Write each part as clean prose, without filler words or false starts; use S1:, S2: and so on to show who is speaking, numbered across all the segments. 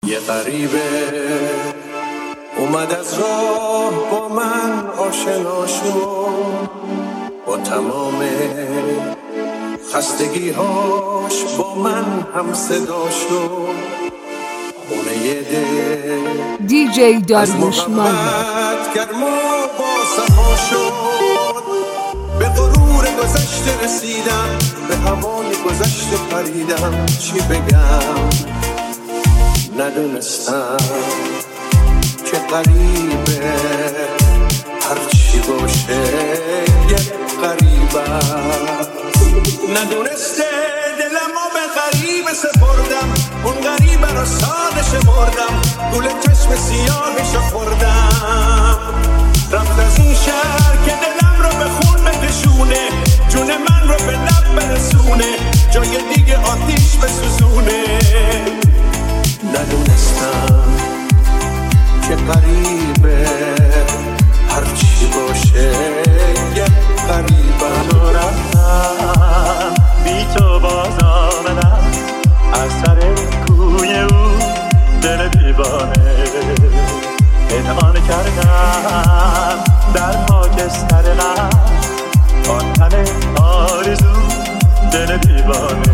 S1: یه غریبه اومد از راه با من آشنا شد، با تمام خستگی‌هاش با من هم صدا شد. خونه دل
S2: دیجی داریوش محمد
S1: گرم و با صفا شد. به غرور گذشته رسیدم، به هوای گذشته پریدم. چی بگم ندونستم که غریبه هرچی باشه یه غریبه. ندونسته دلمو به غریبه سپردم، اون غریبه رو ساده شمردم، گول چشم سیاهشو خوردم. رفت از این شهر که دلم رو به خون بکشونه، جون من رو به لب برسونه، جای دیگه آتیش بسوزونه. ندونستم که غریبه هرچی باشه یه غریبه.
S3: تو رفتم بی تو باز آمدم، از سر کوی او دل دیوانه پنهان کردم در خاکستر غم، آن همه آرزو دل دیوانه.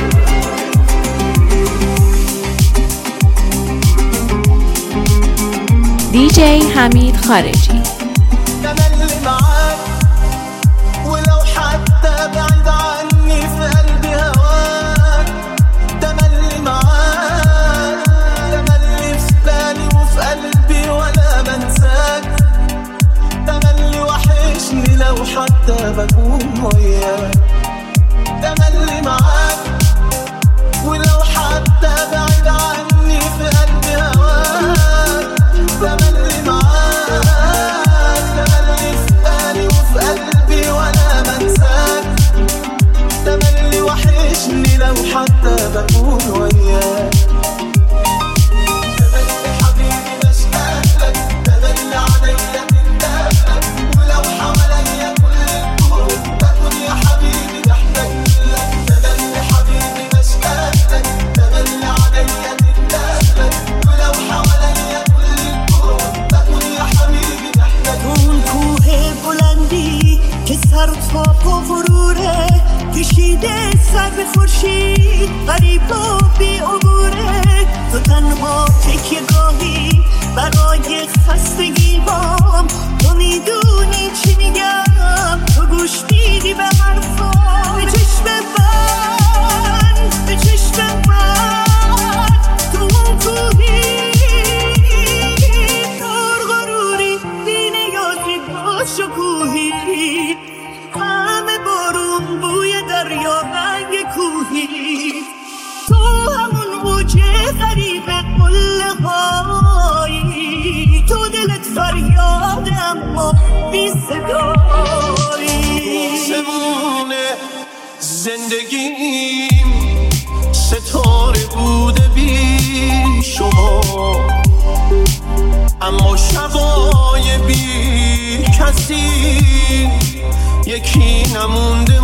S2: دیجی حمید خارجی.
S4: تملي معاك ولو حتى بعيد عني في قلبي هواك. تملي معاك تملي في بالي وفي قلبي ولا بنساك. تملي وحشني لو حتى بكون وياك. تملي معاك ولو حتى بعيد عني في قلبي هواك. تملي معاك تملي في بالي وفي قلبي ولا بنساك. تملي وحشني لو حتى بكون وياك. تملي حبيبي بشتاق لك، تملي عليا تندهلك، ولو حواليا كل الكون بكون يا حبيبي بحتاج لك. تملي حبيبي بشتاق لك، تملي عليا تندهلك، ولو حواليا كل الكون بكون يا حبيبي بحتاج لك.
S5: اون کوه بلندی که سر و تاپ و غروره، کشیده سر به خورشید غریب و بی عبوره. تو تنها تکیه گاهی برای خستگی بام، تو میدونی چی میگم، تو گوش میدی به حرفام. به چشم من به چشم من تو اون کوهی غروری بی نیازی با شکوهی، همه بارون بوی دریا رنگ کوهی. تو همون اوج غریب قله هایی، تو دلت فریاد اما بی صدایی.
S1: آسمونه زندگیم ستاره بوده بی شما، اما شبای بی کسی یکی نمونده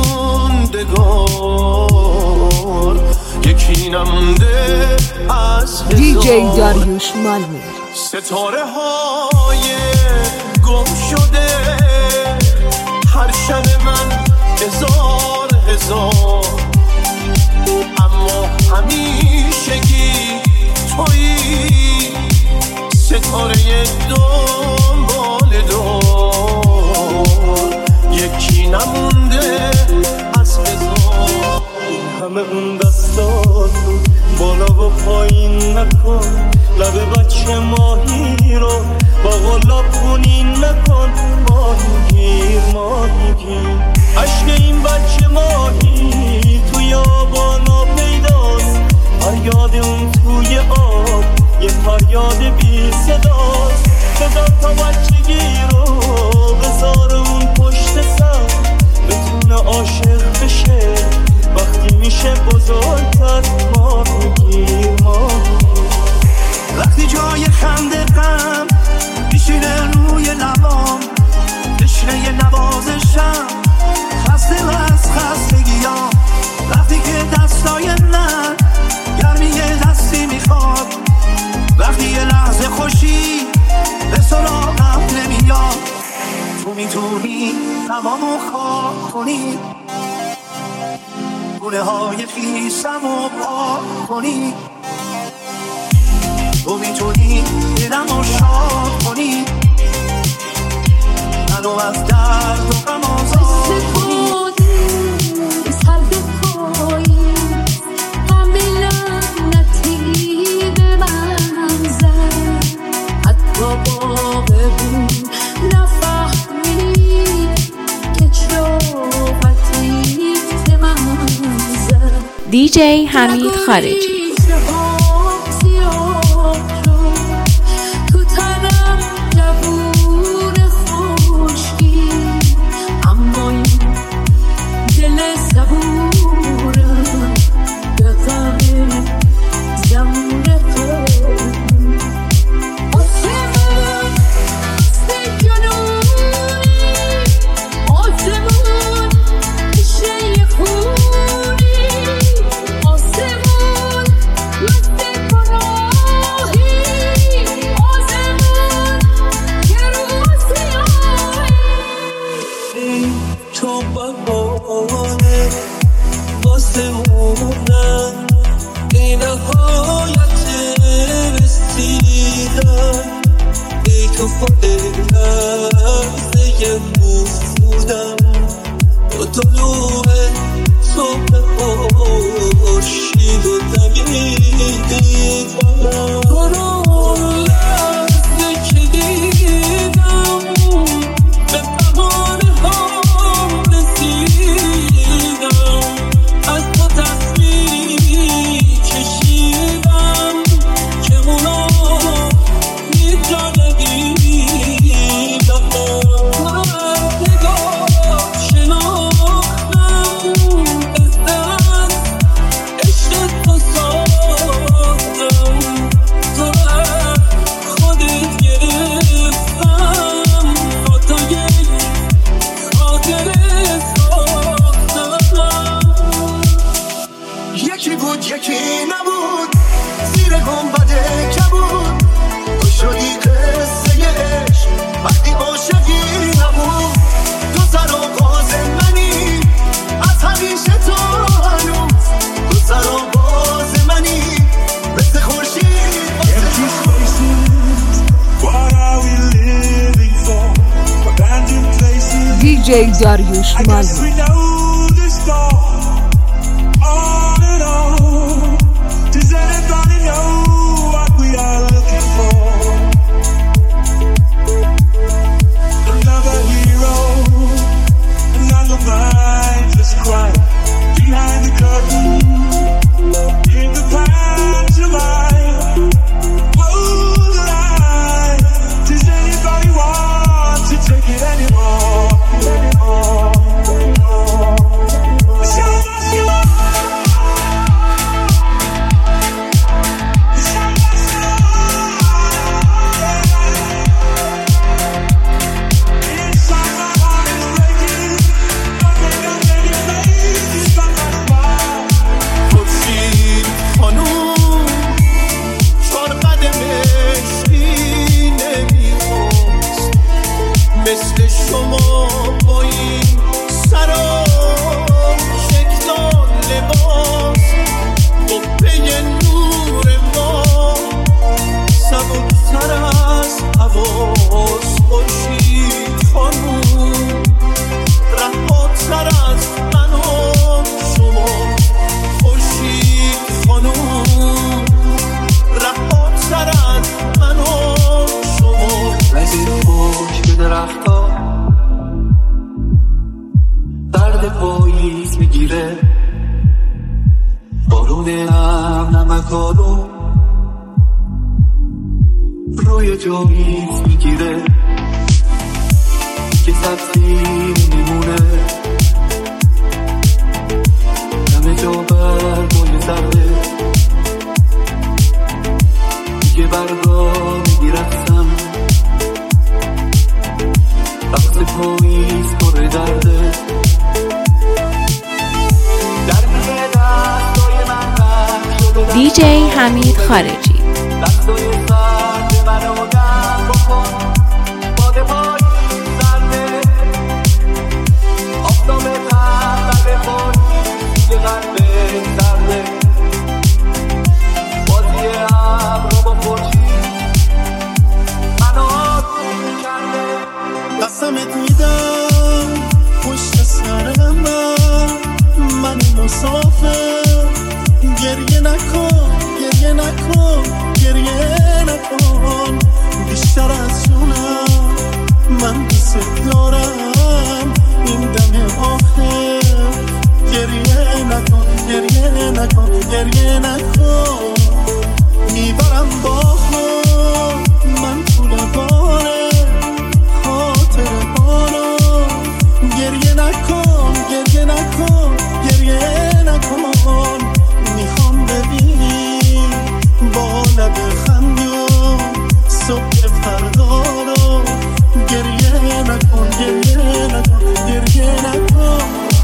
S1: موندگار، یکی نمونده از
S2: دیجی داریوش محمد.
S1: ستاره های گم شده هر شب من هزار هزار، اما همیشگی تویی ستاره دنبال دار، یکی نمونده از هزار.
S3: این همه اون دستات بالا و پایین نکن، لب بچه ماهی رو با غلاب خونین نکن. ماهی گیر عشق این بچه ماهی توی آبانا پیداست، فریاد اون توی آب یه فریاد بی صداست. بذار تا بچگی رو بذار اون پشت سر، بتونه عاشق بشه وقتی میشه بزرگتر. ماهی گیر
S5: میتونی تمامو خواب کنی، گونه های خیسم و پاک کنی، تو میتونی دلمو شاد کنی، منو از درد و غم آزاد کنی.
S2: DJ حمید خارجی. DJ داریوش مالمی. روی جامیز میگیره که سبزی نمیمونه، همه جا برگای زرده دیگه برگا میگیرفتم، رقص پاییز پر درده در میگه دستای من بند شده. DJ حمید خارجی.
S5: دستای سرد منو گرم بکن، باد پاییز زرده مسافر گریه نکن گریه نکن گریه نکن بیشتر از جونم من دوست دارم این دم آخر گریه نکن گریه نکن گریه نکن میبرم با خود من طول باره خاطر بارو گریه نکن گریه نکن گریه نکن میخوام ببینی با لب خندون صبح فردا رو گریه نکن گریه نکن گریه نکن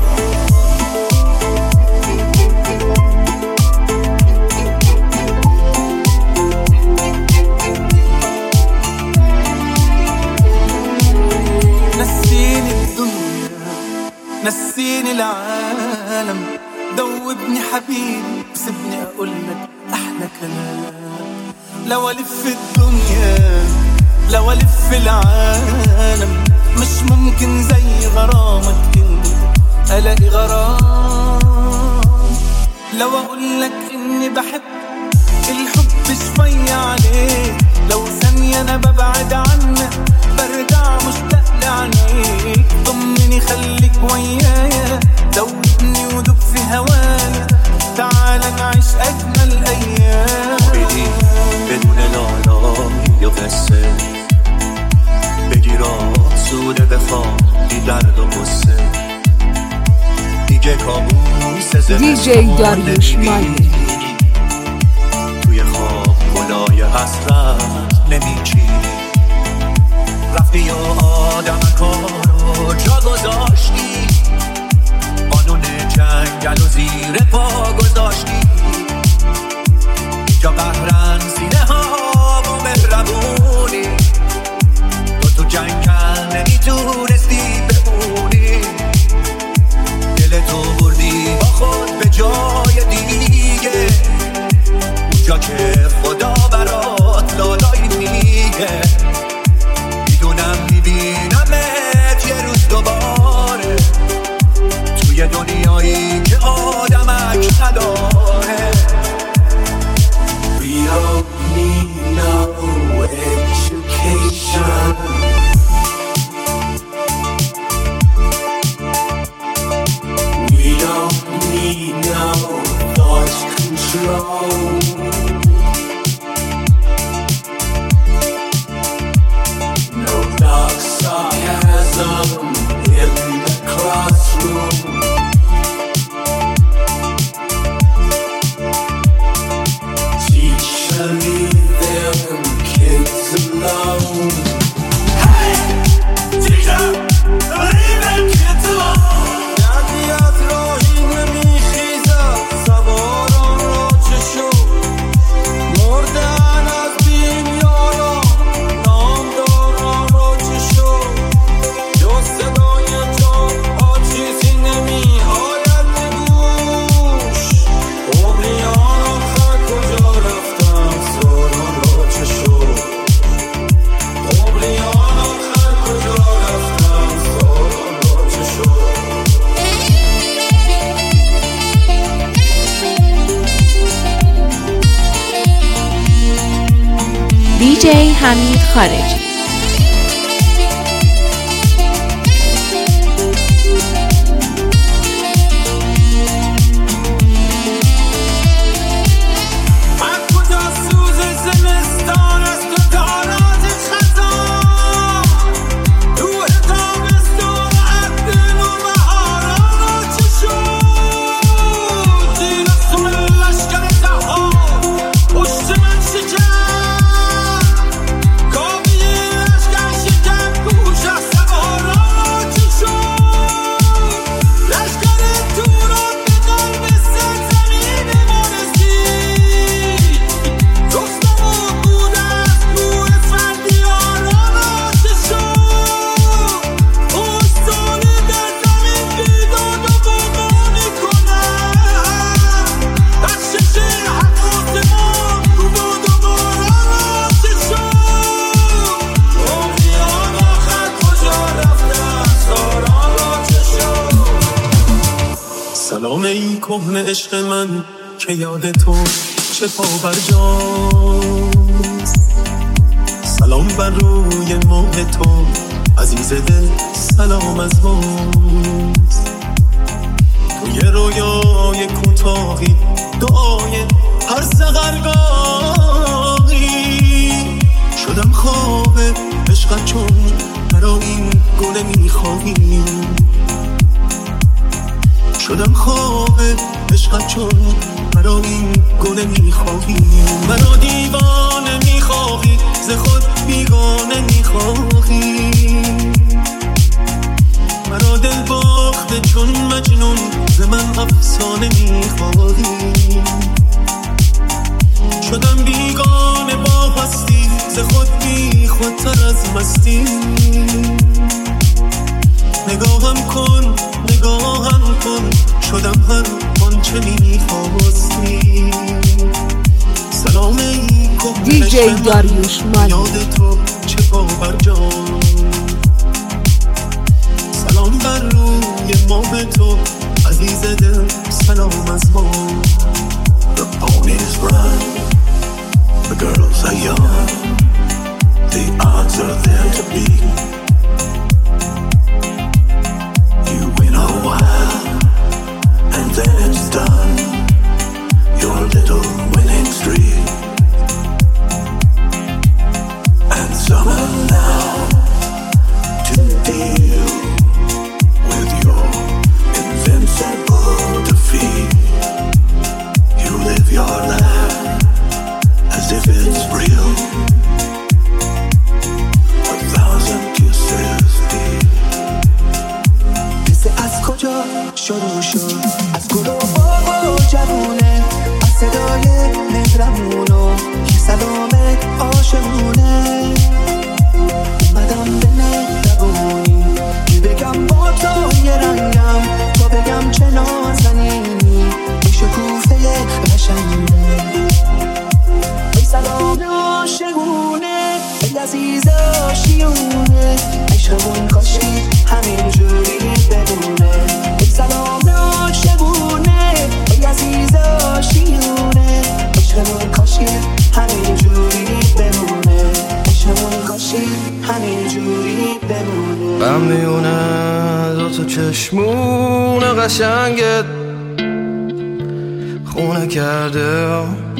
S1: نسيني العالم دوبني حبيبي سيبني اقولك احلى كلام لو الف الدنيا لو الف العالم مش ممكن زي غرامك انت الاقي غرام لو اقولك اني بحب الحب شوية عليك لو ثانية انا ببعد عنك برجع مشتاق لعينيك ضمني خليك ويايا دوبني ودوب في هوايا تعال نعيش اجمل ايام
S3: ببین بدون لالایی یا قصه بگیر آسوده بخواب بی درد و قصه دیگه کابوس
S6: دیجی داریوش مانی
S3: توی خواب گلای حسرت نمیچینی رفتی یا آدم کارو جا گذاشتی قانون جنگل و زیر پا گذاشتی جا قهرن سینه ها و مهربونی تو جنگل نمیتونستی بمونی دل تو بردی با خود به جای دیگه اونجا که خدا برات لالایی میگه میدونم میبینمت یه روز دوباره توی دنیایی که آدمک نداره
S1: We don't need no education We don't need no thought control No dark sarcasm in the classroom Teacher, leave them kids alone Hey! Teacher, leave them kids alone گردی از راهی نمیخیزد سواران را چه شد مردن از بیم یاران نامداران را چه شد جز صدای جان ها چیزی نمیآید به گوش عمریان آخر کجا رفتن ساران را چه شد عمریان آخر کجا رفتن ساران را چه شد
S2: دیجی حمید خارجی
S1: من کجا سوز زمستان است و تاراج خزان روح تابستان عبدن و بهاران را چه شد زیر سم لشکر جهان پشت من شکست کاوی کهنه عشق من که یاد تو چه پا بر جاست. سلام بر روی ماه تو عزیز دل، سلام از ماست. توی رویای کوتاهی دعای هر سحرگاهی شدم خواب عشقت چون برا این گل میخواهی. شدم خواب عشقت چون برا این گل میخواهی. مرا دیوانه میخواهی، ز خود بیگانه میخواهی. مرا دل باخته چون مجنون، ز من افسانه میخواهی. شدم بیگانه با هستی، ز خود بی خودتر از مستی. نگاهم کن نگاهم کن، شدم هر آنچه میخواستی. سلام ای کهنه
S6: DJ داریوش مانی،
S1: یاد تو چه پا بر جان. سلام بر روی ماه تو عزیز دل، سلام از ما.
S4: The ponies run, the girls are young, the odds are there to beat. You win a while, and then it's done, your little winning streak. And summer now to deal with your invincible defeat. You live your life as if it's real, 1,000 kisses deep.
S5: قصه از کجا شروع شد؟ از گل و باغ و جوونه، از صدای مهربون و سلام عاشقونه. اومدم به مهربونی که بگم با تو یه رنگم، تا بگم چه نازنینی، ای شکوفه قشنگه. ای سلام عاشقونه، ای عزیز آشیونه، عشقمون کاشی همینجوری بدونه. ای سلام عاشقونه، ای عزیز آشیونه، عشقمون کاشی همینجوری بمونه. عشقمون کاشی همینجوری بمونه.
S3: من میونه دوتا چشمون قشنگت خونه کرده،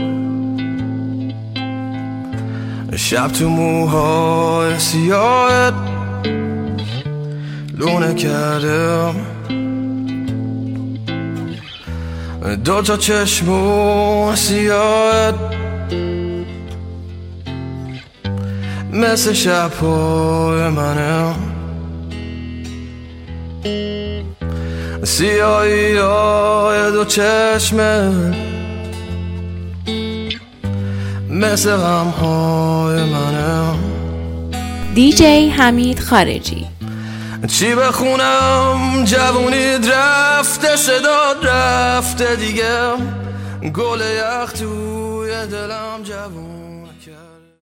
S3: شب تو موهای سیاهت لونه کرده. دوتا چشمون سیاهت مثل شبهای منه، سیاهی های دو چشمت مثل غمهای منه.
S2: DJ حمید خارجی.
S3: چی بخونم جوونید رفته، صداد رفته دیگه، گل یخ توی دلم جوون.